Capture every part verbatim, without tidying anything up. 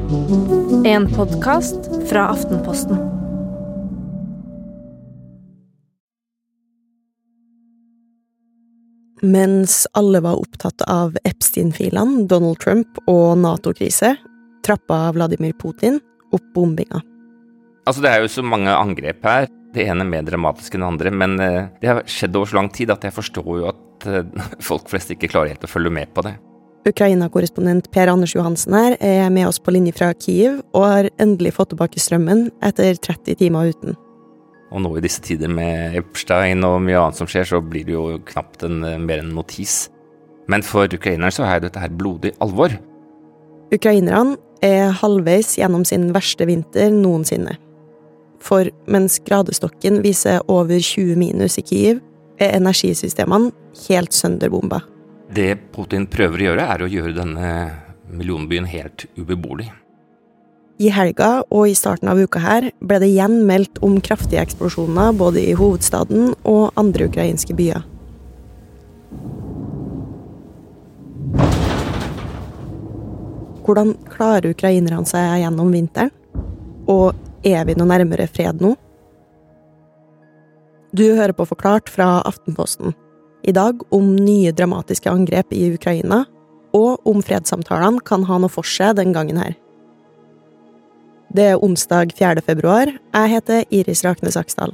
En podcast fra Aftenposten. Mens alle var opptatt av Epstein-filene, Donald Trump og NATO-krise, trappa Vladimir Putin opp bombinga. Altså det er jo så mange angrep her, det ene mer dramatisk enn det andre, men det har skjedd over så lang tid at jeg forstår jo at folk flest ikke klarer helt å følge med på det. Ukraina-korrespondent Per Anders Johansen her er med oss på linje fra Kyiv og har endelig fått tilbake strømmen etter tretti timer uten. Og nå i disse tider med Epstein og mye annet som skjer, så blir det jo knapt en, mer en notis. Men for ukrainerne så er dette her blodig alvor. Ukrainerne er halvveis gjennom sin verste vinter noensinne. For mens gradestokken viser over tjue minus i Kyiv, er energisystemene helt sønderbomba. Det Putin prøver å gjøre er å gjøre denne millionbyen helt ubeboelig. I helga og i starten av uka her ble det igjen meldt om kraftige eksplosjoner både i hovedstaden og andre ukrainske byer. Hvordan klarer ukrainerne seg gjennom vinteren? Og er vi noe nærmere fred nå? Du hører på Forklart fra Aftenposten. I dag om nye dramatiske angrep i Ukraina, og om fredssamtalene kan ha noe for seg den gangen her. Det er onsdag fjerde februar. Jeg heter Iris Raknes Aksdal.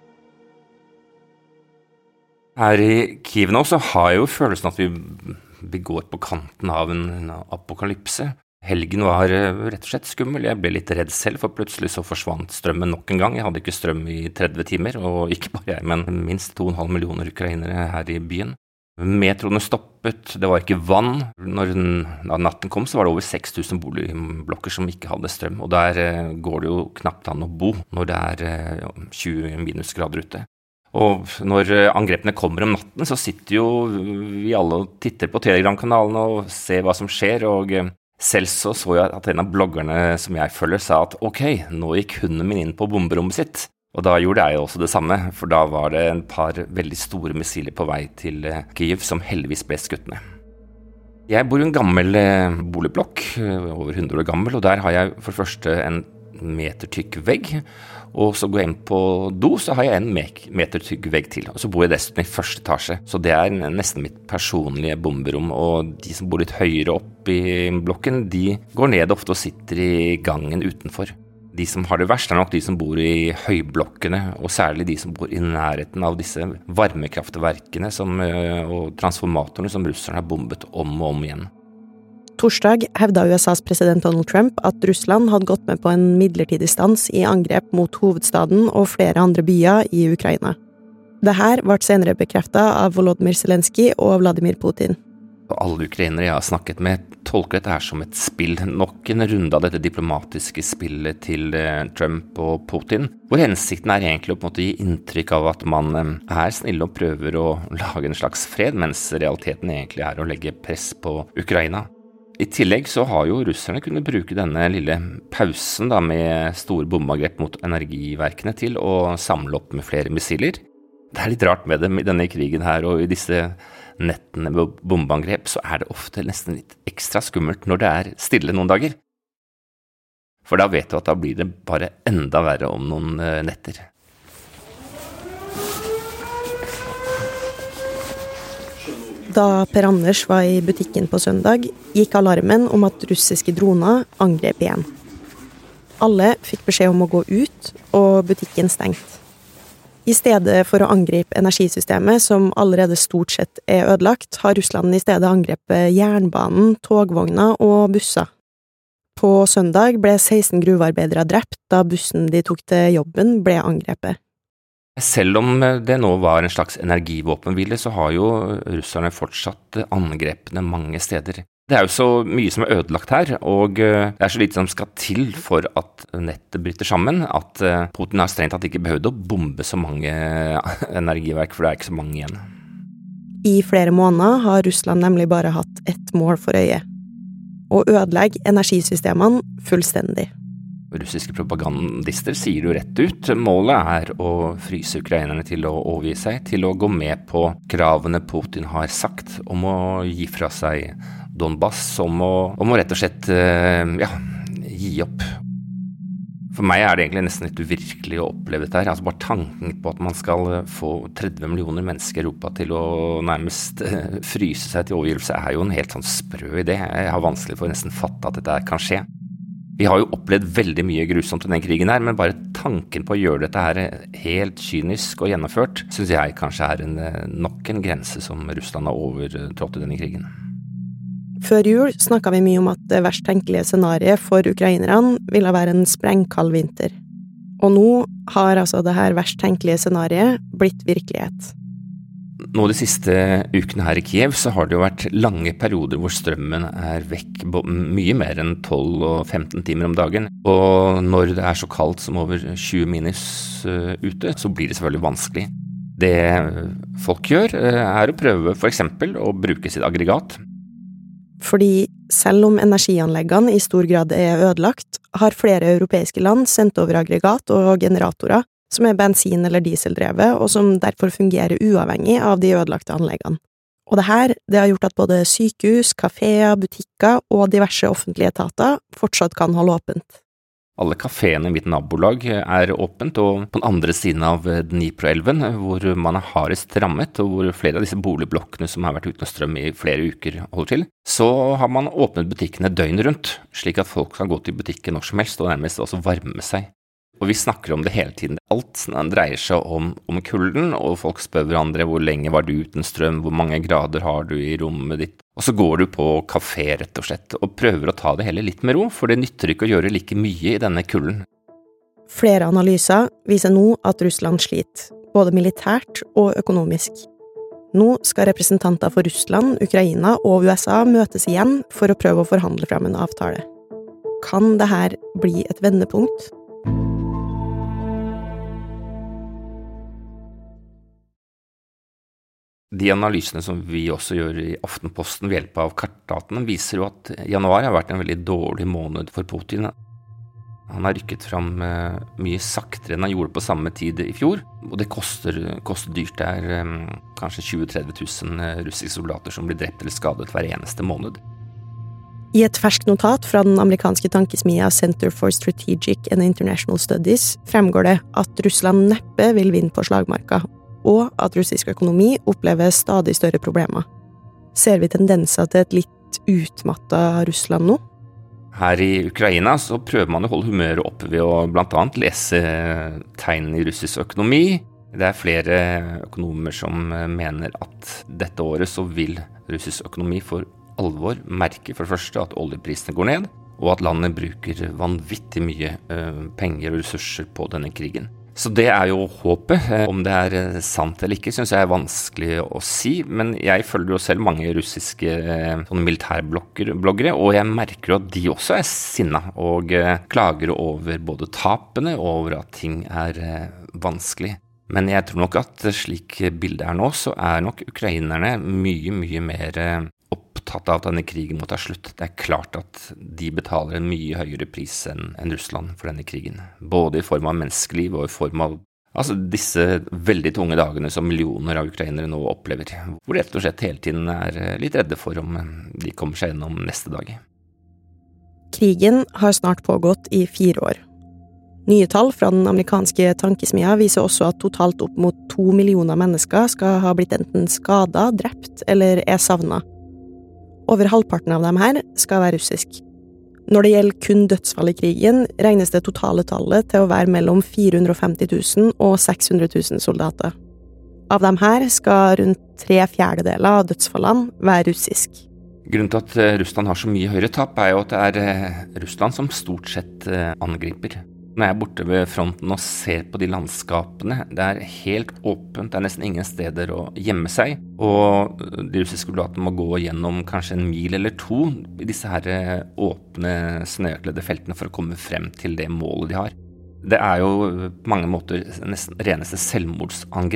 Her i Kyiv nå så har jeg jo følelsen at vi, vi går på kanten av en, en apokalypse. Helgen var rett og slett skummel. Jeg ble litt redd selv, for plutselig så forsvant strømmen nok en gang. Jeg hadde ikke strøm i tretti timer, og ikke bare jeg, men minst to og en halv millioner ukrainere her i byen. Metroene stoppet, det var ikke vann. Når den, da natten kom, så var det over seks tusen boligblokker som ikke hadde strøm, og der eh, går det jo knapt an å bo når det er eh, tjue minusgrader ute. Og når angrepene kommer om natten, så sitter jo vi alle og titter på Telegram-kanalen og ser hva som skjer, og eh, selv så så jeg at en av bloggerne som jeg følger sa at ok, nå gikk hunden min inn på bomberommet sitt. Og da gjorde jeg også det samme, for da var det en par veldig store missiler på vei til Kyiv som heldigvis ble skutt ned. Jeg bor i en gammel boligblokk, over hundre år gammel, og der har jeg for det første en meter tykk vegg, og så går jeg inn på do, så har jeg en meter tykk vegg til, og så bor jeg dessuten i første etasje, så det er nesten mitt personlige bomberom, og de som bor litt høyere opp i blokken, de går ned ofte og sitter i gangen utenfor. De som har det verst er nok de som bor i høyblokkene, og særlig de som bor i nærheten av disse varmekraftverkene som, og transformatorene som russerne har bombet om og om igjen. Torsdag hevda U S A's president Donald Trump at Russland hadde gått med på en midlertidig stans i angrep mot hovedstaden og flere andre byer i Ukraina. Dette ble senere bekreftet av Volodymyr Zelenskyj og Vladimir Putin. Alle ukrainere jeg har snakket med tolker dette her som et spill, nok en runde av dette diplomatiske spillet til Trump og Putin, hvor hensikten er egentlig å på en måte gi inntrykk av at man er snill og prøver å lage en slags fred, mens realiteten egentlig er å legge press på Ukraina. I tillegg så har jo russerne kunnet bruke denne lille pausen da, med store bombeangrep mot energiverkene til å samle opp med flere missiler. Det er litt rart med det, i denne krigen her og i disse nettene med bombeangrep, så er det ofte nesten litt ekstra skummelt når det er stille noen dager. For da vet du at da blir det bare enda verre om noen netter. Da Per Anders var i butikken på søndag, gikk alarmen om at russiske droner angrep igjen. Alle fikk beskjed om å gå ut, og butikken stengt. I stedet for å angripe energisystemet, som allerede stort sett er ødelagt, har Russland i stedet angrepet jernbanen, togvogner og busser. På søndag ble seksten gruvearbeidere drept da bussen de tok til jobben ble angrepet. Selv om det nå var en slags energivåpenhvile, så har jo russerne fortsatt angrepene mange steder. Det er jo så mye som er ødelagt her, og det er så lite som skal til for at nettet bryter sammen, at Putin har strengt tatt ikke behøvd å bombe så mange energiverk, for det er ikke så mange igjen. I flere måneder har Russland nemlig bare hatt ett mål for øye: å ødelegge energisystemene fullstendig. Russiske propagandister sier jo rett ut. Målet er å fryse ukrainerne til å overgi seg, til å gå med på kravene Putin har sagt om å gi fra seg Donbass, om å, om å rett og slett ja, gi opp. For meg er det egentlig nesten litt uvirkelig å oppleve dette her. Altså bare tanken på at man skal få tretti millioner mennesker i Europa til å nærmest fryse seg til overgivelse er jo en helt sånn sprø idé. Jeg har vanskelig for å nesten fatte at dette kan skje. Vi har jo opplevd veldig mye grusomt i den krigen her, men bare tanken på å gjøre dette her helt kynisk og gjennomført, synes jeg kanskje er en, nok en grense som Russland har overtrådt i denne krigen. Før jul snakket vi mye om at det verst tenkelige scenariet for ukrainerne ville være en sprengkald vinter. Og nå har altså det her verst tenkelige scenariet blitt virkelighet. Nå de siste ukene her i Kiev så har det jo vært lange perioder hvor strømmen er vekk mye mer enn tolv og femten timer om dagen. Og når det er så kaldt som over tjue minus ute, så blir det selvfølgelig vanskelig. Det folk gjør er å prøve for eksempel å bruke sitt aggregat. Fordi selv om energianleggene i stor grad er ødelagt, har flere europeiske land sendt over aggregat og generatorer som er bensin- eller dieseldrevet, og som derfor fungerer uavhengig av de ødelagte anleggene. Og det her, det har gjort at både sykehus, kaféer, butikker og diverse offentlige etater fortsatt kan holde åpent. Alle kaféene i mitt nabolag er åpent, og på den andre siden av Dnipro-elven, hvor man er hardest rammet, og hvor flere av disse boligblokkene som har vært uten strøm i flere uker holder til, så har man åpnet butikkene døgnet rundt, slik at folk kan gå til butikken når som helst og nærmest også varme seg. Og vi snakker om det hele tiden. Alt dreier seg om, om kulden, og folk spør hverandre hvor lenge var du uten strøm, hvor mange grader har du i rommet ditt. Og så går du på kafé rett og slett, og prøver å ta det hele litt med ro, for det nytter ikke å gjøre like mye i denne kulden. Flere analyser viser nå at Russland sliter, både militært og økonomisk. Nå skal representanter for Russland, Ukraina og U S A møtes igjen for å prøve å forhandle frem en avtale. Kan det her bli et vendepunkt? De analysene som vi også gjør i Aftenposten ved hjelp av kartdatene viser jo at januar har vært en veldig dårlig måned for Putin. Han har rykket fram mye saktere enn han gjorde på samme tid i fjor, og det koster, koster dyrt. Det er kanskje tjue til tretti tusen russiske soldater som blir drept eller skadet hver eneste måned. I et ferskt notat fra den amerikanske tankesmia Center for Strategic and International Studies fremgår det at Russland neppe vil vinne på slagmarka, og at russisk økonomi opplever stadig større problemer. Ser vi tendenser til et litt utmattet Russland nå? Her i Ukraina så prøver man å holde humøret oppe ved å blant annet lese tegn i russisk økonomi. Det er flere økonomer som mener at dette året så vil russisk økonomi for alvor merke for det første at oljeprisene går ned, og at landet bruker vanvittig mye penger og ressurser på denne krigen. Så det er jo håpet. Om det er sant eller ikke, synes jeg er vanskelig å si, men jeg følger jo selv mange russiske militærbloggere, og jeg merker jo at de også er sinna og klager over både tapene og over at ting er vanskelig. Men jeg tror nok at slik bildet er nå, så er nok ukrainerne mye, mye mer opptatt av at denne krigen må ta slutt. Det er klart at de betaler en mye høyere pris enn, enn Russland for denne krigen. Både i form av menneskeliv og i form av altså, disse veldig tunge dagene som millioner av ukrainere nå opplever. Hvor rett og slett hele tiden er litt redde for om de kommer seg gjennom neste dag. Krigen har snart pågått i fire år. Nye tall fra den amerikanske tankesmia viser også at totalt opp mot to millioner mennesker skal ha blitt enten skadet, drept eller er savnet. Over halvparten av dem her skal være russisk. Når det gjelder kun dødsfall i krigen, regnes det totale tallet til å være mellom fire hundre og femti tusen og seks hundre tusen soldater. Av dem her skal rundt tre fjerdedeler av dødsfallene være russisk. Grunnen til at Russland har så mye høyere tap er jo at det er Russland som stort sett angriper. Når jeg er borte ved fronten og ser på de landskapene, det er helt åpent, det er nesten ingen steder å gjemme seg, og de russiske soldatene må gå gjennom kanskje en mil eller to i disse her åpne, snøkledde feltene for å komme frem til det målet de har. Det er jo på mange måter nesten reneste selvmordsangrep.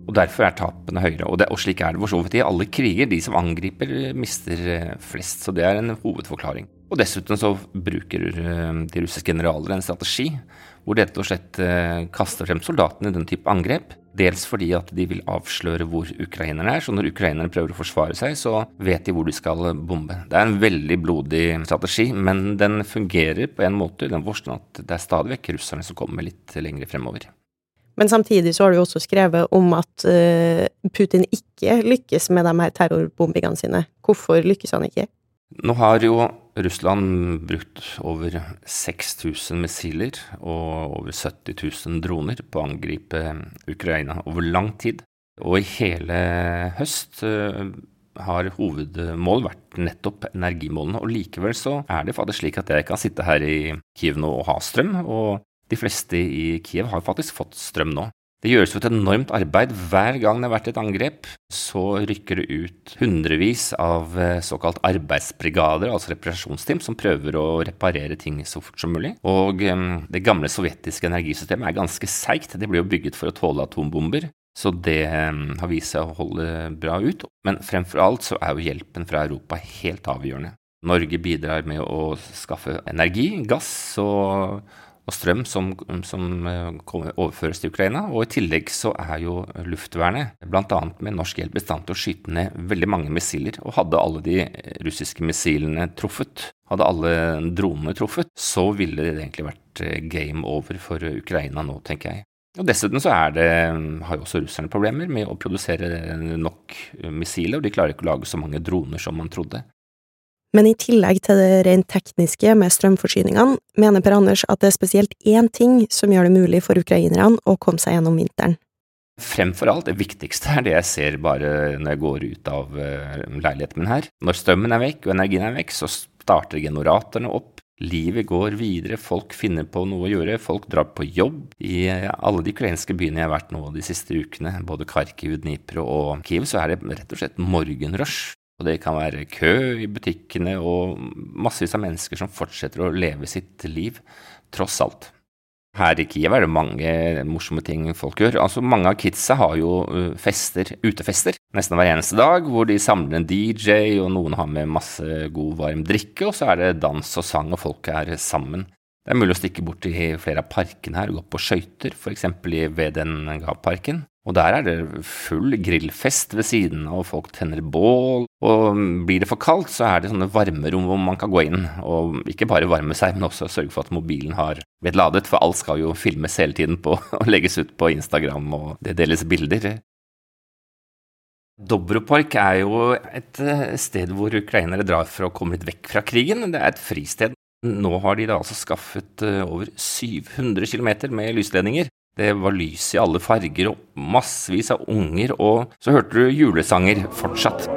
Og derfor er tapene høyere, og, det, og slik er det for så vidt i alle kriger. De som angriper mister flest, så det er en hovedforklaring. Og dessuten så bruker de russiske generaler en strategi hvor de rett og slett kaster frem soldatene i den type angrep, dels fordi at de vil avsløre hvor ukrainerne er, så når ukrainerne prøver å forsvare seg, så vet de hvor de skal bombe. Det er en veldig blodig strategi, men den fungerer på en måte i den forstand at det er stadig vekk russerne som kommer litt lenger fremover. Men samtidig så har du også skrevet om at uh, Putin ikke lykkes med de her terrorbombingene sine. Hvorfor lykkes han ikke? Nå har jo Russland brukt over seks tusen missiler og over sytti tusen droner på å angripe Ukraina over lang tid. Og i hele høst uh, har hovedmål vært nettopp energimålene, og likevel så er det faktisk slik at jeg kan sitte her i Kiev nå og ha strøm, og de fleste i Kiev har faktisk fått strøm nå. Det gjøres jo et enormt arbeid. Hver gang det har vært et angrep, så rykker det ut hundrevis av såkalt arbeidsbrigader, altså reparasjonsteam, som prøver å reparere ting så fort som mulig. Og um, det gamle sovjetiske energisystemet er ganske seigt. Det ble jo bygget for å tåle atombomber, så det um, har vist seg å holde bra ut. Men fremfor alt så er jo hjelpen fra Europa helt avgjørende. Norge bidrar med å skaffe energi, gass og og strøm som, som overføres til Ukraina, og i tillegg så er jo luftvernet, blant annet med norsk hjelp, i stand til å skyte ned veldig mange missiler, og hadde alle de russiske missilene truffet, hadde alle dronene truffet, så ville det egentlig vært game over for Ukraina nå, tenker jeg. Og dessuten så er det, har jo også russerne problemer med å produsere nok missiler, og de klarer ikke å lage så mange droner som man trodde. Men i tillegg til det rent tekniske med strømforsyningene, mener Per Anders at det er spesielt én ting som gjør det mulig for ukrainerne å komme seg gjennom vinteren. Fremfor alt, det viktigste er det jeg ser bare når jeg går ut av leiligheten min her. Når strømmen er vekk og energien er vekk, så starter generatorene opp. Livet går videre, folk finner på noe å gjøre, folk drar på jobb. I alle de ukrainske byene jeg har vært nå de siste ukene, både Kharkiv, Dnipro og Kiev, så er det rett og slett morgenrush. Og det kan være kø i butikkene og massevis av mennesker som fortsetter å leve sitt liv, tross alt. Her i Kiev er det mange morsomme ting folk gjør. Altså mange av kidsa har jo fester, utefester, nesten hver eneste dag, hvor de samler en D J, og noen har med masse god varm drikke, og så er det dans og sang, og folk er sammen. Det er mulig å stikke bort til flere av parkene her og gå på skøyter, for eksempel i Vedengavparken. Og der er det full grillfest ved siden av, og folk tenner bål. Og blir det for kaldt, så er det sånne varmerom hvor man kan gå inn, og ikke bare varme seg, men også sørge for at mobilen har blitt ladet, for alt skal jo filmes hele tiden på, og legges ut på Instagram, og det deles bilder. Dobropark er jo et sted hvor ukrainere drar for å komme litt vekk fra krigen. Det er et fristed. Nå har de da altså skaffet over syv hundre kilometer med lysledninger. Det var lys i alle farger og massevis av unger, og så hørte du julesanger fortsatt.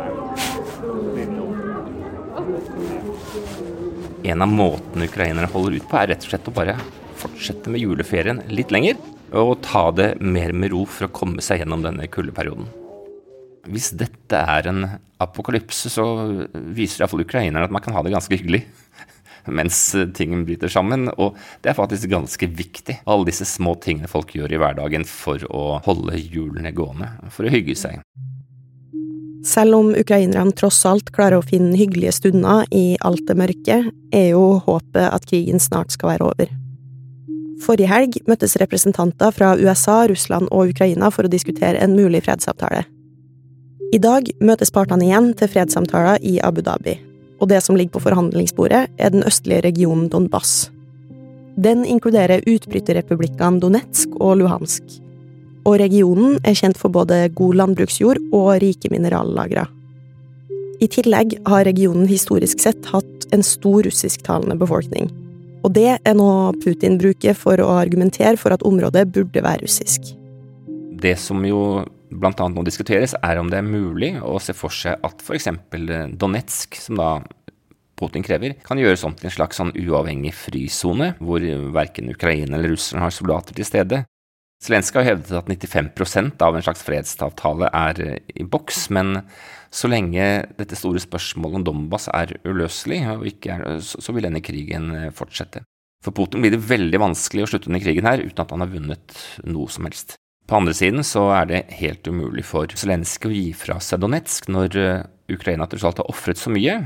En av måtene ukrainere holder ut på er rett og slett å bare fortsette med juleferien litt lenger, og ta det mer med ro for å komme seg gjennom denne kuldeperioden. Hvis dette er en apokalypse, så viser i hvert fall ukrainerne at man kan ha det ganske hyggelig mens ting bryter sammen, og det er faktisk ganske viktig. Alle disse små tingene folk gjør i hverdagen for å holde hjulene gående, for å hygge seg. Selv om ukrainerne tross alt klarer å finne hyggelige stunder i alt det mørke, er jo håpet at krigen snart skal være over. Forrige helg møttes representanter fra U S A, Russland og Ukraina for å diskutere en mulig fredsavtale. I dag møtes partene igjen til fredssamtaler i Abu Dhabi. Og det som ligger på forhandlingsbordet er den østlige regionen Donbass. Den inkluderer utbryterrepublikkene Donetsk og Luhansk. Og regionen er kjent for både god landbruksjord og rike minerallagre. I tillegg har regionen historisk sett hatt en stor russisktalende befolkning. Og det er noe Putin bruker for å argumentere for at området burde være russisk. Det som jo blant annet nå diskuteres, er om det er mulig å se for seg at for eksempel Donetsk, som da Putin krever, kan gjøres om til en slags sånn uavhengig frizone, hvor hverken Ukraina eller Russland har soldater til stede. Zelenskyj har hevdet at nittifem prosent av en slags fredsavtale er i boks, men så lenge dette store spørsmålet om Donbass er uløselig, og ikke er, så vil denne krigen fortsette. For Putin blir det veldig vanskelig å slutte denne krigen her, uten at han har vunnet noe som helst. På andre siden så er det helt umulig for Zelenskyj å gi fra seg Donetsk når Ukraina til slutt har offret så mye.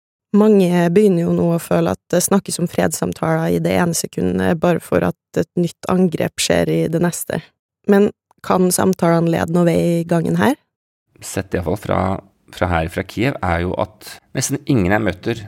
Mange begynner jo nå å føle at det snakkes om fredssamtaler i det ene sekundet bare for at et nytt angrep skjer i det neste. Men kan samtalene lede noe vei i gangen her? Sett i hvert fall fra, fra her fra Kiev er jo at nesten ingen jeg møter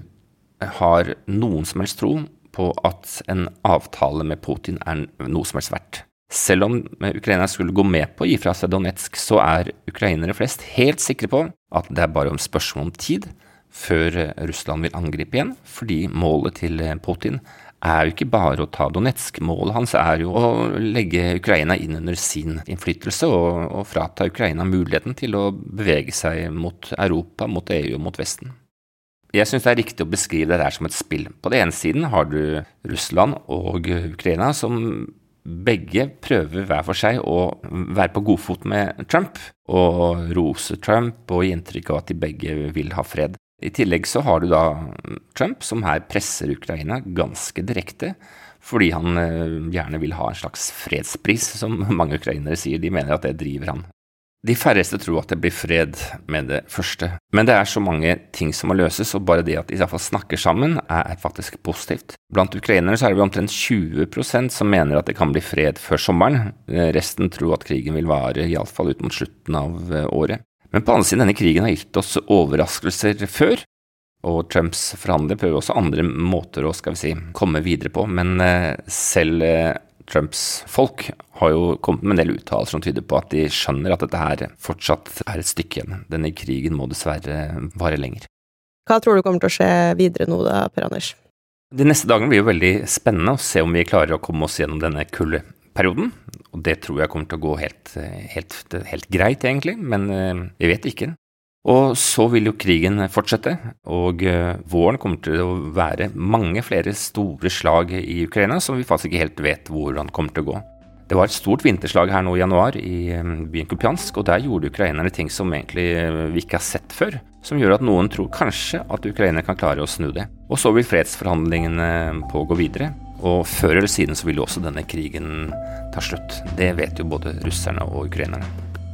har noen som helst tro på at en avtale med Putin er noe som helst verdt. Selv om Ukraina skulle gå med på å gi fra seg Donetsk, så er ukrainere flest helt sikre på at det er bare om spørsmål om tid før Russland vil angripe igjen, fordi målet til Putin er jo ikke bare å ta Donetsk. Målet hans er jo å legge Ukraina inn under sin innflytelse og, og frata Ukraina muligheten til å bevege seg mot Europa, mot E U og mot Vesten. Jeg synes det er riktig å beskrive det her som et spill. På den ene siden har du Russland og Ukraina som begge prøver hver for seg å være på god fot med Trump, og rose Trump og gi inntrykk av at de begge vil ha fred. I tillegg så har du da Trump som her presser Ukraina ganske direkte, fordi han gjerne vil ha en slags fredspris, som mange ukrainere sier. De mener at det driver han. De færreste tror at det blir fred med det første. Men det er så mange ting som må løses, og bare det at de i hvert fall snakker sammen er faktisk positivt. Blant ukrainere så er det omtrent tjue prosent som mener at det kan bli fred før sommeren. Resten tror at krigen vil vare, i alle fall ut mot slutten av året. Men på andre siden, denne krigen har gitt oss overraskelser før, og Trumps forhandlere prøver også andre måter å, skal vi si, komme videre på. Men selv Trumps folk har jo kommet med en del uttalelser som tyder på at de skjønner at dette her fortsatt er et stykke igjen. Denne krigen må dessverre vare lenger. Hva tror du kommer til å skje videre nå da, Per Anders? De neste dagene blir jo veldig spennende å se om vi klarer å komme oss gjennom denne kuldeperioden. Og det tror jeg kommer til å gå helt, helt, helt greit egentlig, men jeg vet ikke. Og så vil jo krigen fortsette, og våren kommer til å være mange flere store slag i Ukraina som vi faktisk ikke helt vet hvordan kommer til å gå. Det var et stort vinterslag her nå i januar i byen Kupiansk, og der gjorde ukrainerne ting som egentlig vi ikke har sett før, som gjør at noen tror kanskje at ukrainerne kan klare å snu det. Og så vil fredsforhandlingene pågå videre, og før eller siden så vil jo også denne krigen ta slutt. Det vet jo både russerne og ukrainerne.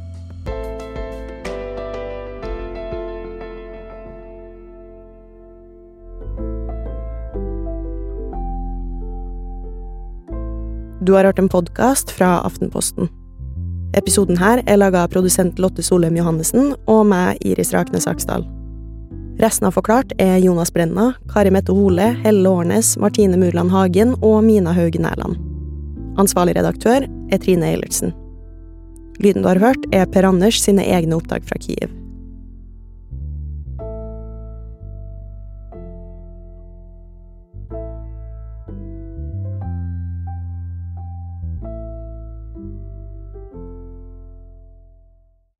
Du har hørt en podcast fra Aftenposten. Episoden her er laget av produsent Lotte Solheim Johannessen og meg, Iris Raknes Aksdal. Resten av Forklart er Jonas Brenna, Kari Mette Hole, Helle Årnes, Martine Murland Hagen og Mina Haugen Erland. Ansvarlig redaktør er Trine Eilertsen. Lyden du har hørt er Per Anders sine egne opptak fra Kiev.